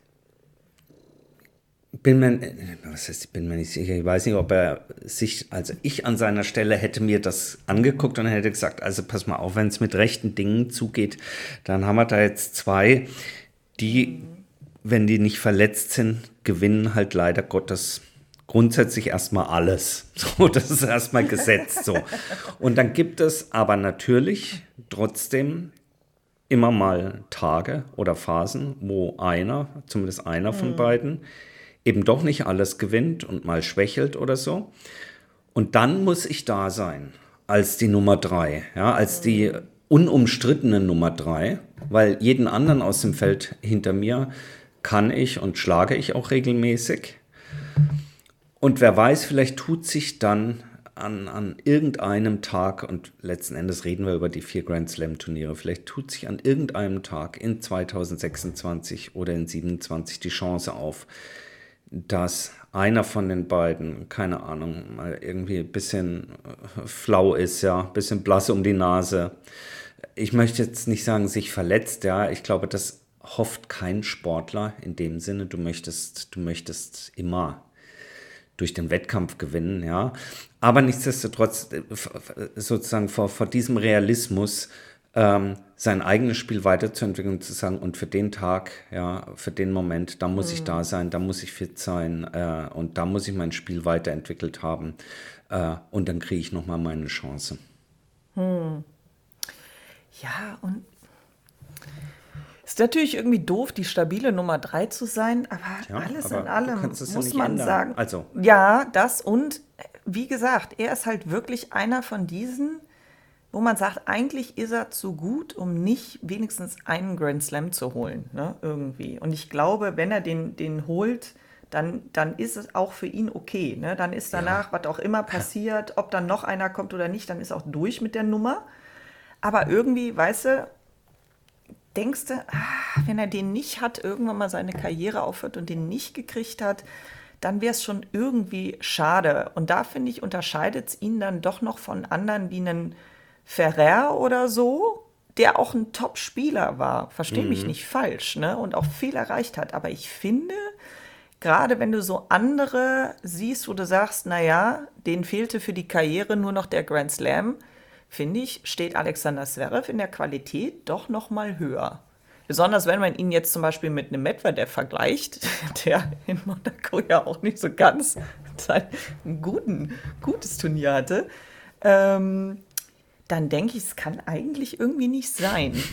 [SPEAKER 1] bin mir, was heißt, ich bin mir nicht sicher, ich weiß nicht, ob er sich, also ich an seiner Stelle hätte mir das angeguckt und hätte gesagt, also pass mal auf, wenn es mit rechten Dingen zugeht, dann haben wir da jetzt zwei, die, wenn die nicht verletzt sind, gewinnen halt leider Gottes grundsätzlich erstmal alles. So, das ist erstmal gesetzt so. Und dann gibt es aber natürlich trotzdem immer mal Tage oder Phasen, wo einer, zumindest einer von beiden, eben doch nicht alles gewinnt und mal schwächelt oder so. Und dann muss ich da sein als die Nummer drei, ja, als die unumstrittene Nummer drei, weil jeden anderen aus dem Feld hinter mir kann ich und schlage ich auch regelmäßig. Und wer weiß, vielleicht tut sich dann an, an irgendeinem Tag, und letzten Endes reden wir über die vier Grand Slam Turniere, vielleicht tut sich an irgendeinem Tag in zwanzig sechsundzwanzig oder in siebenundzwanzig die Chance auf, dass einer von den beiden, keine Ahnung, mal irgendwie ein bisschen äh, flau ist, ja, ein bisschen blass um die Nase. Ich möchte jetzt nicht sagen, sich verletzt, ja, ich glaube, das hofft kein Sportler in dem Sinne. Du möchtest, du möchtest immer durch den Wettkampf gewinnen, ja. Aber nichtsdestotrotz äh, sozusagen vor, vor diesem Realismus ähm, sein eigenes Spiel weiterzuentwickeln und zu sagen, und für den Tag, ja, für den Moment, da muss ich da sein, da muss ich fit sein äh, und da muss ich mein Spiel weiterentwickelt haben äh, und dann kriege ich nochmal meine Chance.
[SPEAKER 2] Ja, und ist natürlich irgendwie doof, die stabile Nummer drei zu sein, aber
[SPEAKER 1] Ja,
[SPEAKER 2] alles
[SPEAKER 1] aber
[SPEAKER 2] in
[SPEAKER 1] du
[SPEAKER 2] allem
[SPEAKER 1] kannst es ja
[SPEAKER 2] muss
[SPEAKER 1] nicht
[SPEAKER 2] man
[SPEAKER 1] ändern.
[SPEAKER 2] sagen.
[SPEAKER 1] Also.
[SPEAKER 2] Ja, das und äh, wie gesagt, er ist halt wirklich einer von diesen, wo man sagt, eigentlich ist er zu gut, um nicht wenigstens einen Grand Slam zu holen, ne, irgendwie. Und ich glaube, wenn er den, den holt, dann, dann ist es auch für ihn okay, ne? Dann ist danach, was auch immer passiert, ob dann noch einer kommt oder nicht, dann ist auch durch mit der Nummer. Aber irgendwie, weißt du, denkst du, ah, wenn er den nicht hat, irgendwann mal seine Karriere aufhört und den nicht gekriegt hat, dann wäre es schon irgendwie schade. Und da, finde ich, unterscheidet es ihn dann doch noch von anderen wie einen Ferrer oder so, der auch ein Top-Spieler war. Verstehe mich nicht falsch, ne? Und auch viel erreicht hat. Aber ich finde, gerade wenn du so andere siehst, wo du sagst, naja, denen fehlte für die Karriere nur noch der Grand Slam, finde ich, steht Alexander Zverev in der Qualität doch noch mal höher. Besonders wenn man ihn jetzt zum Beispiel mit einem Medvedev vergleicht, der in Monaco ja auch nicht so ganz ein guten, gutes Turnier hatte, ähm, dann denke ich, es kann eigentlich irgendwie nicht sein.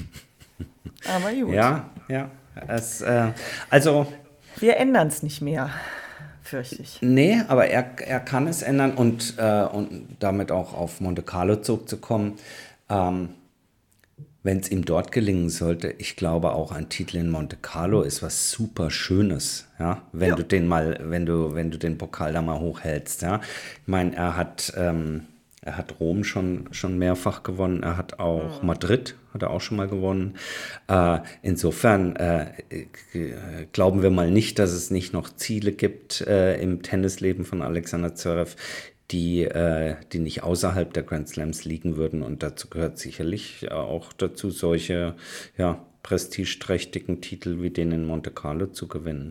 [SPEAKER 2] Aber gut.
[SPEAKER 1] Ja, ja. Es, äh, also.
[SPEAKER 2] Wir ändern es nicht mehr, fürchte ich.
[SPEAKER 1] Nee, aber er, er kann es ändern und, äh, und damit auch auf Monte Carlo zurückzukommen. Ähm, wenn es ihm dort gelingen sollte, ich glaube auch ein Titel in Monte Carlo ist was super Schönes, ja, wenn
[SPEAKER 2] Ja.
[SPEAKER 1] du den mal, wenn du, wenn du den Pokal da mal hochhältst, ja. Ich meine, er hat, ähm, er hat Rom schon, schon mehrfach gewonnen, er hat auch Madrid, hat er auch schon mal gewonnen. Äh, insofern äh, äh, glauben wir mal nicht, dass es nicht noch Ziele gibt äh, im Tennisleben von Alexander Zverev, die, äh, die nicht außerhalb der Grand Slams liegen würden. Und dazu gehört sicherlich auch dazu, solche ja, prestigeträchtigen Titel wie den in Monte Carlo zu gewinnen.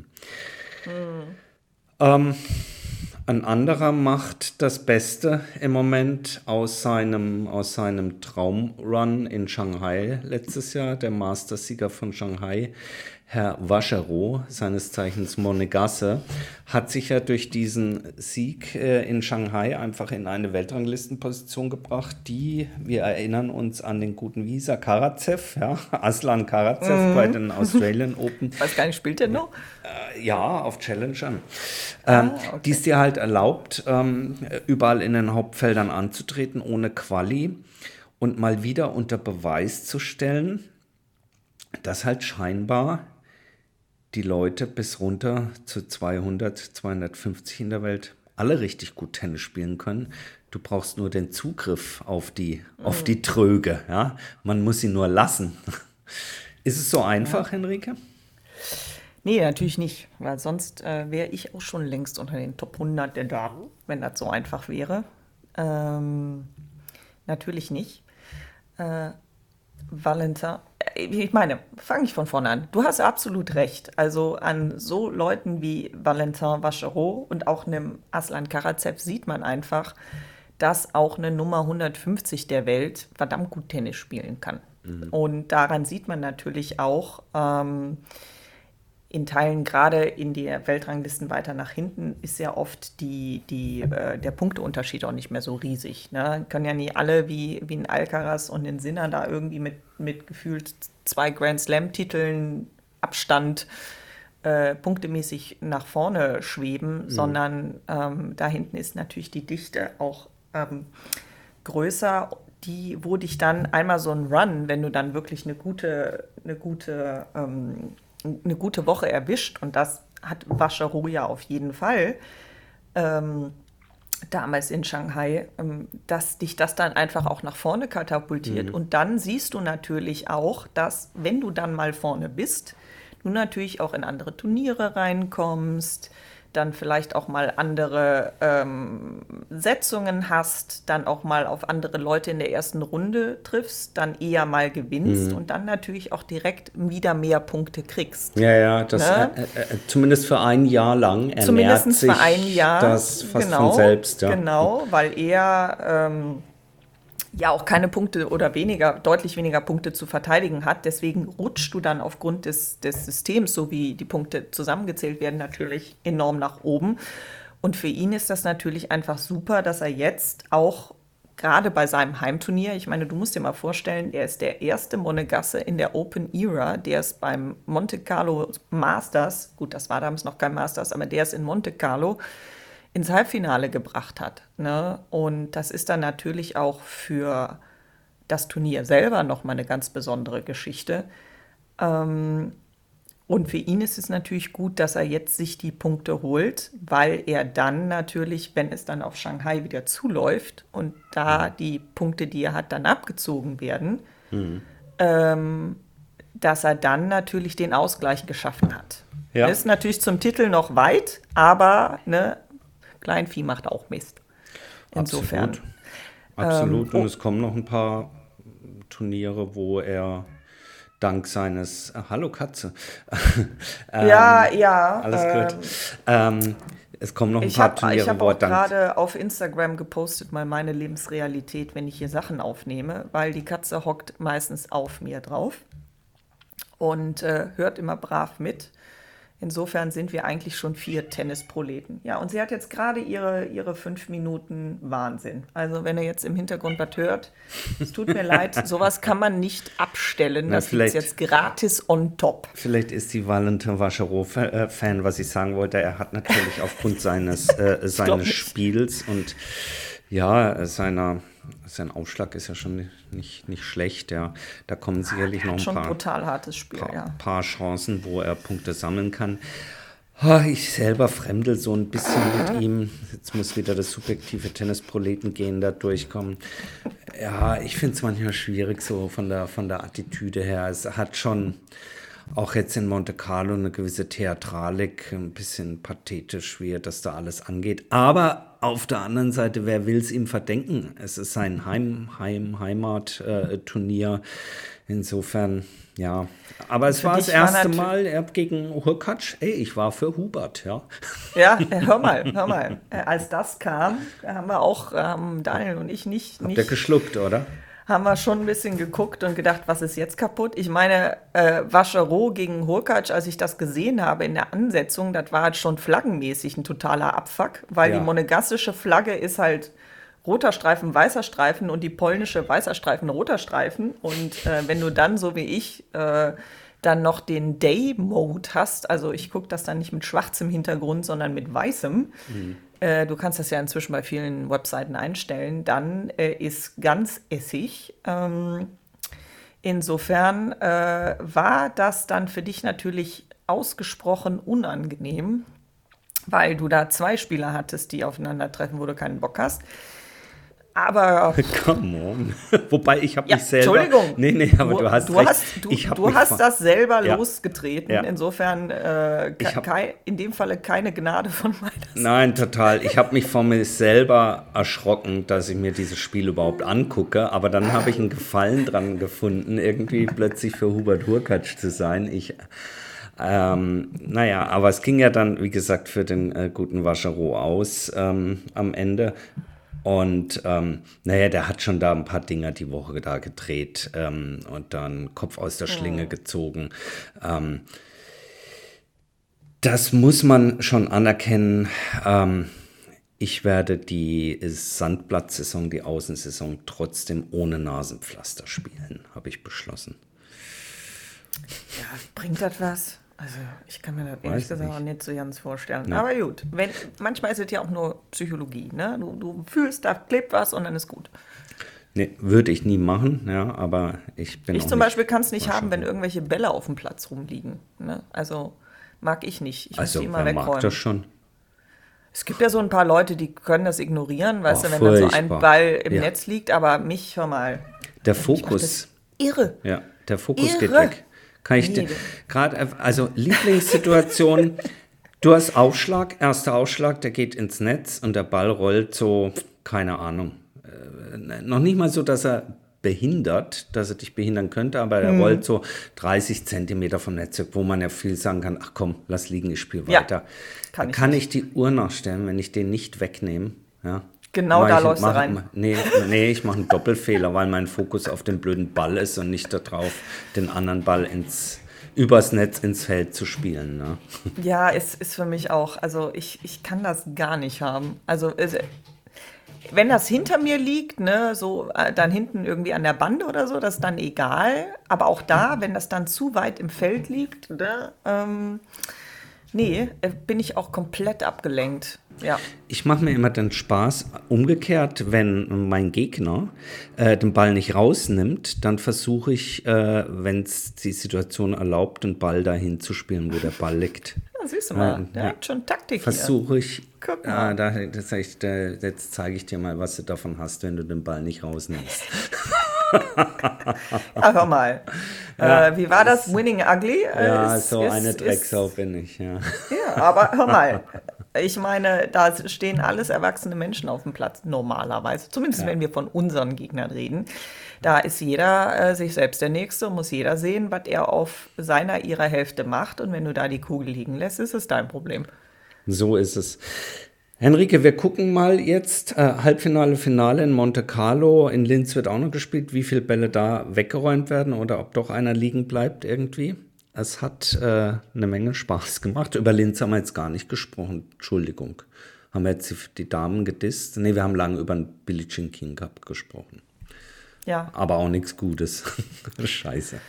[SPEAKER 1] Ähm, ein anderer macht das Beste im Moment aus seinem, aus seinem Traumrun in Shanghai letztes Jahr, der Mastersieger von Shanghai, Herr Vachereau, seines Zeichens Monegasse, hat sich ja durch diesen Sieg äh, in Shanghai einfach in eine Weltranglistenposition gebracht, die, wir erinnern uns an den guten Visa Karatsev, ja, Aslan Karatsev mhm. bei den Australian Open.
[SPEAKER 2] Ich weiß gar nicht, spielt der noch?
[SPEAKER 1] Äh, ja, auf Challengern. Ähm, ah, okay. Die es dir halt erlaubt, ähm, überall in den Hauptfeldern anzutreten, ohne Quali und mal wieder unter Beweis zu stellen, dass halt scheinbar die Leute bis runter zu zweihundert, zweihundertfünfzig in der Welt alle richtig gut Tennis spielen können. Du brauchst nur den Zugriff auf die, mhm. auf die Tröge. Ja? Man muss sie nur lassen. Ist es so einfach, ja. Henrike?
[SPEAKER 2] Nee, natürlich nicht, weil sonst äh, wäre ich auch schon längst unter den Top hundert der Damen, wenn das so einfach wäre. Ähm, natürlich nicht. Äh, Valentin, ich meine, fange ich von vorne an. Du hast absolut recht. Also an so Leuten wie Valentin Vachereau und auch einem Aslan Karatsev sieht man einfach, dass auch eine Nummer hundertfünfzig der Welt verdammt gut Tennis spielen kann. Mhm. Und daran sieht man natürlich auch, ähm, in Teilen, gerade in der Weltranglisten weiter nach hinten, ist ja oft die, die, äh, der Punkteunterschied auch nicht mehr so riesig. Ne? Können ja nie alle wie, wie ein Alcaraz und ein Sinner da irgendwie mit, mit gefühlt zwei Grand-Slam-Titeln Abstand äh, punktemäßig nach vorne schweben, mhm. sondern ähm, da hinten ist natürlich die Dichte auch ähm, größer, die, wo dich dann einmal so ein Run, wenn du dann wirklich eine gute, eine gute ähm, eine gute Woche erwischt, und das hat Vachereau ja auf jeden Fall ähm, damals in Shanghai, ähm, dass dich das dann einfach auch nach vorne katapultiert. Mhm. Und dann siehst du natürlich auch, dass, wenn du dann mal vorne bist, du natürlich auch in andere Turniere reinkommst, dann vielleicht auch mal andere ähm, Setzungen hast, dann auch mal auf andere Leute in der ersten Runde triffst, dann eher mal gewinnst mhm. und dann natürlich auch direkt wieder mehr Punkte kriegst.
[SPEAKER 1] Ja, ja, das ne? äh, äh, zumindest für ein Jahr lang ernährt
[SPEAKER 2] Zumindest
[SPEAKER 1] sich
[SPEAKER 2] für ein Jahr,
[SPEAKER 1] das fast
[SPEAKER 2] genau,
[SPEAKER 1] von selbst. Ja.
[SPEAKER 2] Genau, weil er ähm, ja auch keine Punkte oder weniger, deutlich weniger Punkte zu verteidigen hat. Deswegen rutschst du dann aufgrund des, des Systems, so wie die Punkte zusammengezählt werden, natürlich enorm nach oben. Und für ihn ist das natürlich einfach super, dass er jetzt auch gerade bei seinem Heimturnier, ich meine, du musst dir mal vorstellen, er ist der erste Monegasse in der Open Era, der es beim Monte Carlo Masters, gut, das war damals noch kein Masters, aber der es in Monte Carlo ins Halbfinale gebracht hat. Ne? Und das ist dann natürlich auch für das Turnier selber nochmal eine ganz besondere Geschichte. Ähm, und für ihn ist es natürlich gut, dass er jetzt sich die Punkte holt, weil er dann natürlich, wenn es dann auf Shanghai wieder zuläuft und da die Punkte, die er hat, dann abgezogen werden, mhm. ähm, dass er dann natürlich den Ausgleich geschaffen hat. Ja. Ist natürlich zum Titel noch weit, aber ne, Kleinvieh macht auch Mist. Insofern.
[SPEAKER 1] Absolut. Absolut. Ähm, Und es kommen noch ein paar Turniere, wo er dank seines äh, Hallo Katze.
[SPEAKER 2] ähm, ja, ja.
[SPEAKER 1] Alles gut. Ähm, ähm, es kommen noch ein paar hab, Turniere,
[SPEAKER 2] ich hab
[SPEAKER 1] wo er
[SPEAKER 2] dank... Ich habe gerade auf Instagram gepostet, mal meine Lebensrealität, wenn ich hier Sachen aufnehme, weil die Katze hockt meistens auf mir drauf und äh, hört immer brav mit. Insofern sind wir eigentlich schon vier Tennisproleten. Ja, und sie hat jetzt gerade ihre, ihre fünf Minuten Wahnsinn. Also wenn ihr jetzt im Hintergrund was hört, es tut mir leid, sowas kann man nicht abstellen.
[SPEAKER 1] Na,
[SPEAKER 2] das ist jetzt gratis on top.
[SPEAKER 1] Vielleicht ist die Valentin Vachereau-Fan, was ich sagen wollte. Er hat natürlich aufgrund seines, äh, seines Spiels und ja, seiner... Sein Aufschlag ist ja schon nicht, nicht schlecht, ja. Da kommen sicherlich noch ein
[SPEAKER 2] schon
[SPEAKER 1] paar,
[SPEAKER 2] brutal hartes Spiel,
[SPEAKER 1] paar,
[SPEAKER 2] ja.
[SPEAKER 1] paar Chancen, wo er Punkte sammeln kann. Ich selber fremdel so ein bisschen mit ihm. Jetzt muss wieder das subjektive Tennisproleten-Gehen da durchkommen. Ja, ich finde es manchmal schwierig, so von der, von der Attitüde her. Es hat schon auch jetzt in Monte Carlo eine gewisse Theatralik, ein bisschen pathetisch, wie er das da alles angeht. Aber auf der anderen Seite, wer will es ihm verdenken? Es ist sein Heim, Heim, Heimat-Turnier. Insofern, ja. Aber es war das erste Mal er gegen Hurkacz. Ey, ich war für Hubert, ja.
[SPEAKER 2] Ja, hör mal, hör mal. Als das kam, haben wir auch, ähm, Daniel und ich nicht...
[SPEAKER 1] Habt
[SPEAKER 2] nicht
[SPEAKER 1] ihr geschluckt, oder?
[SPEAKER 2] haben wir schon ein bisschen geguckt und gedacht, was ist jetzt kaputt? Ich meine, äh, Vachereau gegen Hurkacz, als ich das gesehen habe in der Ansetzung, das war halt schon flaggenmäßig ein totaler Abfuck, weil
[SPEAKER 1] Ja.
[SPEAKER 2] die monegassische Flagge ist halt roter Streifen, weißer Streifen und die polnische weißer Streifen, roter Streifen. Und äh, wenn du dann, so wie ich, äh, dann noch den Day-Mode hast, also ich gucke das dann nicht mit schwarzem Hintergrund, sondern mit weißem, äh, du kannst das ja inzwischen bei vielen Webseiten einstellen, dann äh, ist ganz Essig. Ähm, insofern äh, war das dann für dich natürlich ausgesprochen unangenehm, weil du da zwei Spieler hattest, die aufeinandertreffen, wo du keinen Bock hast. Aber
[SPEAKER 1] Come on. Wobei, ich habe
[SPEAKER 2] ja,
[SPEAKER 1] mich selber...
[SPEAKER 2] Entschuldigung.
[SPEAKER 1] Nee, nee, aber du, hast
[SPEAKER 2] du
[SPEAKER 1] recht.
[SPEAKER 2] hast, du,
[SPEAKER 1] ich hab
[SPEAKER 2] du
[SPEAKER 1] mich
[SPEAKER 2] hast
[SPEAKER 1] ver-
[SPEAKER 2] das selber
[SPEAKER 1] Ja.
[SPEAKER 2] losgetreten.
[SPEAKER 1] Ja.
[SPEAKER 2] Insofern äh,
[SPEAKER 1] Ich hab-
[SPEAKER 2] kei, in dem Falle keine Gnade von meiner Seite.
[SPEAKER 1] Nein, total. Ich habe mich von mir selber erschrocken, dass ich mir dieses Spiel überhaupt angucke. Aber dann habe ich einen Gefallen dran gefunden, irgendwie plötzlich für Hubert Hurkacz zu sein. Ich... Ähm, naja, aber es ging ja dann, wie gesagt, für den äh, guten Vachereau aus ähm, am Ende. Und ähm, naja, der hat schon da ein paar Dinger die Woche da gedreht ähm, und dann Kopf aus der Schlinge gezogen. Ähm, das muss man schon anerkennen. Ähm, ich werde die Sandplatzsaison, die Außensaison trotzdem ohne Nasenpflaster spielen, habe ich beschlossen.
[SPEAKER 2] Ja, bringt das was? Also, ich kann mir das ehrlich
[SPEAKER 1] Weiß
[SPEAKER 2] gesagt
[SPEAKER 1] nicht.
[SPEAKER 2] auch nicht so ganz vorstellen.
[SPEAKER 1] Ja.
[SPEAKER 2] Aber gut, wenn, manchmal ist es ja auch nur Psychologie. Ne? Du, du fühlst, da klebt was und dann ist gut.
[SPEAKER 1] Nee, würde ich nie machen, ja, aber ich bin
[SPEAKER 2] Ich
[SPEAKER 1] auch
[SPEAKER 2] zum
[SPEAKER 1] nicht
[SPEAKER 2] Beispiel kann es nicht haben, wenn
[SPEAKER 1] Vachereau.
[SPEAKER 2] irgendwelche Bälle auf dem Platz rumliegen. Ne? Also, mag ich nicht. Ich muss
[SPEAKER 1] Also,
[SPEAKER 2] die immer
[SPEAKER 1] wer mag
[SPEAKER 2] wegräumen.
[SPEAKER 1] das schon?
[SPEAKER 2] Es gibt ja so ein paar Leute, die können das ignorieren, weißt
[SPEAKER 1] Oh,
[SPEAKER 2] du, wenn dann so ein
[SPEAKER 1] furchtbar.
[SPEAKER 2] Ball im
[SPEAKER 1] Ja.
[SPEAKER 2] Netz liegt, aber mich, hör mal,
[SPEAKER 1] Der
[SPEAKER 2] ich mach das
[SPEAKER 1] Fokus,
[SPEAKER 2] irre.
[SPEAKER 1] ja, der Fokus geht
[SPEAKER 2] Irre.
[SPEAKER 1] weg. Kann ich
[SPEAKER 2] Nee,
[SPEAKER 1] dir
[SPEAKER 2] du-
[SPEAKER 1] gerade, also Lieblingssituation, du hast Aufschlag, erster Aufschlag, der geht ins Netz und der Ball rollt so, keine Ahnung, äh, noch nicht mal so, dass er behindert, dass er dich behindern könnte, aber er rollt so dreißig Zentimeter vom Netz weg, wo man ja viel sagen kann, ach komm, lass liegen, ich spiele
[SPEAKER 2] Ja,
[SPEAKER 1] weiter.
[SPEAKER 2] kann
[SPEAKER 1] da
[SPEAKER 2] ich
[SPEAKER 1] kann
[SPEAKER 2] nicht.
[SPEAKER 1] ich die Uhr nachstellen, wenn ich den nicht wegnehme, ja.
[SPEAKER 2] Genau
[SPEAKER 1] Mach
[SPEAKER 2] da
[SPEAKER 1] ich-
[SPEAKER 2] läufst du
[SPEAKER 1] mach-
[SPEAKER 2] rein.
[SPEAKER 1] Nee, nee, ich mache einen Doppelfehler, weil mein Fokus auf den blöden Ball ist und nicht darauf, den anderen Ball ins, übers Netz ins Feld zu spielen. Ne?
[SPEAKER 2] Ja, es ist für mich auch, also ich, ich kann das gar nicht haben. Also es, wenn das hinter mir liegt, ne, so äh, dann hinten irgendwie an der Bande oder so, das ist dann egal. Aber auch da, wenn das dann zu weit im Feld liegt, ne, ähm, nee, äh, bin ich auch komplett abgelenkt. Ja.
[SPEAKER 1] Ich mache mir immer den Spaß, umgekehrt, wenn mein Gegner äh, den Ball nicht rausnimmt, dann versuche ich, äh, wenn es die Situation erlaubt, den Ball dahin zu spielen, wo der Ball liegt.
[SPEAKER 2] Ja, siehst du mal,
[SPEAKER 1] Ja,
[SPEAKER 2] der
[SPEAKER 1] ja.
[SPEAKER 2] hat schon Taktik
[SPEAKER 1] Versuche ich,
[SPEAKER 2] Guck
[SPEAKER 1] ja,
[SPEAKER 2] mal.
[SPEAKER 1] da, das sag ich, da, jetzt zeige ich dir mal, was du davon hast, wenn du den Ball nicht rausnimmst.
[SPEAKER 2] hier. Ja, hör mal.
[SPEAKER 1] Ja,
[SPEAKER 2] äh, wie war das? Winning Ugly? Äh,
[SPEAKER 1] Ja,
[SPEAKER 2] ist-
[SPEAKER 1] so
[SPEAKER 2] ist-
[SPEAKER 1] eine
[SPEAKER 2] ist-
[SPEAKER 1] Drecksau bin ich, ja.
[SPEAKER 2] Ja, aber hör mal. Ich meine, da stehen alles erwachsene Menschen auf dem Platz, normalerweise. Zumindest wenn wir von unseren Gegnern reden. Da ist jeder äh, sich selbst der Nächste und muss jeder sehen, was er auf seiner, ihrer Hälfte macht. Und wenn du da die Kugel liegen lässt, ist es dein Problem.
[SPEAKER 1] So ist es. Henrike, wir gucken mal jetzt, äh, Halbfinale, Finale in Monte Carlo, in Linz wird auch noch gespielt, wie viele Bälle da weggeräumt werden oder ob doch einer liegen bleibt irgendwie. Es hat äh, eine Menge Spaß gemacht. Über Linz haben wir jetzt gar nicht gesprochen, Entschuldigung. Haben wir jetzt die, die Damen gedisst? Nee, wir haben lange über den Billie Jean King Cup gesprochen.
[SPEAKER 2] Ja,
[SPEAKER 1] Aber auch nichts Gutes. Scheiße.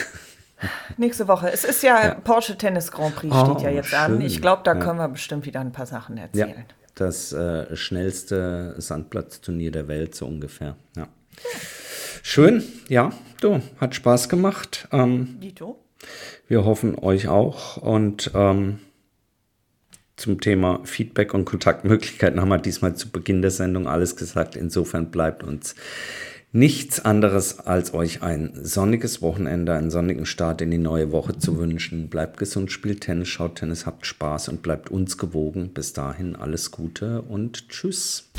[SPEAKER 2] nächste Woche. Es ist ja,
[SPEAKER 1] Ja.
[SPEAKER 2] Porsche Tennis Grand Prix
[SPEAKER 1] Oh,
[SPEAKER 2] steht ja jetzt an.
[SPEAKER 1] schön.
[SPEAKER 2] Ich glaube, da
[SPEAKER 1] Ja.
[SPEAKER 2] können wir bestimmt wieder ein paar Sachen
[SPEAKER 1] Ja,
[SPEAKER 2] erzählen.
[SPEAKER 1] das äh, schnellste Sandplatzturnier der Welt, so ungefähr. Ja. Schön, ja, du, hat Spaß gemacht. Ähm,
[SPEAKER 2] Dito?
[SPEAKER 1] wir hoffen euch auch. Und ähm, zum Thema Feedback und Kontaktmöglichkeiten haben wir diesmal zu Beginn der Sendung alles gesagt. Insofern bleibt uns nichts anderes, als euch ein sonniges Wochenende, einen sonnigen Start in die neue Woche zu wünschen. Bleibt gesund, spielt Tennis, schaut Tennis, habt Spaß und bleibt uns gewogen. Bis dahin alles Gute und tschüss.